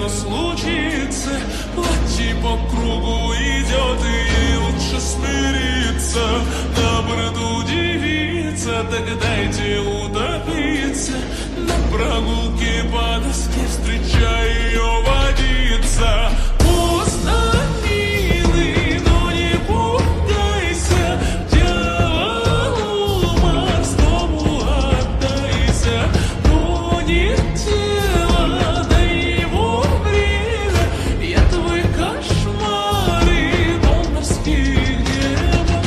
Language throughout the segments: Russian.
но случится. Платье по кругу идет, и ей лучше смириться. На борту девица, так дайте утопиться. На прогулке по доске встречай ее водиться. Поздно, милый, но не пугайся, дьяволу морскому отдайся. Гонит тело, дай ему время, я твой кошмар и дом морских демон.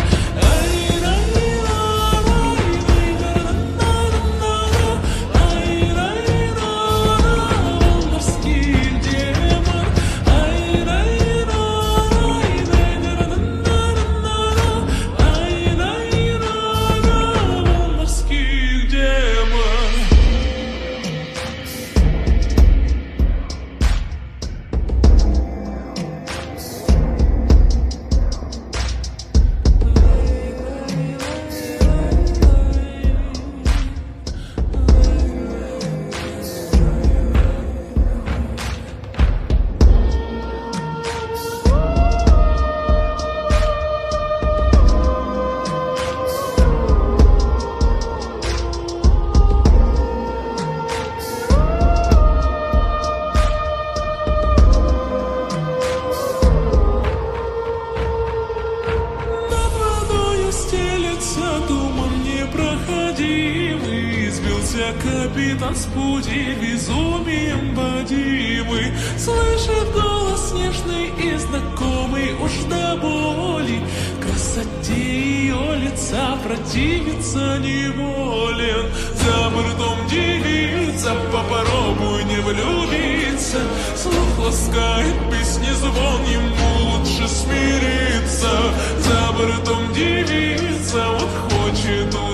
Туман непроходимый, сбился капитан с пути, безумием бодимый. Слышит голос нежный и знакомый уж до боли. Красоте ее лица противиться неволен. За бортом девица, попробуй не влюбиться. Слух ласкает песни звон, ему лучше смириться. За бортом девица, вот хочет